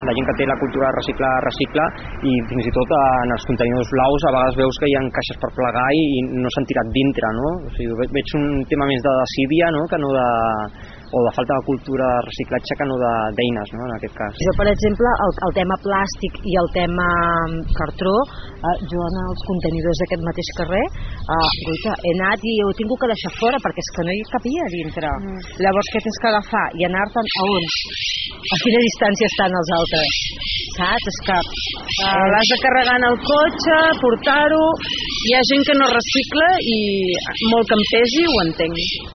la gent que té la cultura de reciclar, recicla, i fins i tot en els contenidors blaus a vegades veus que hi ha caixes per plegar i no s'han tirat dintre, no? O sigui, veig un tema més de desídia, no? Que no o de falta de cultura de reciclatge que no d'eines, no? En aquest cas. Jo, per exemple, el tema plàstic i el tema cartró, jo en els contenidors d'aquest mateix carrer, guaita, he anat i ho he tingut que deixar fora perquè és que no hi capia a dintre. Llavors què tens que agafar i anar-te'n a on? A quina distància estan els altres? Saps? És que l'has de carregar en el cotxe, portar-ho. Hi ha gent que no recicla i molt que em pesi ho entenc.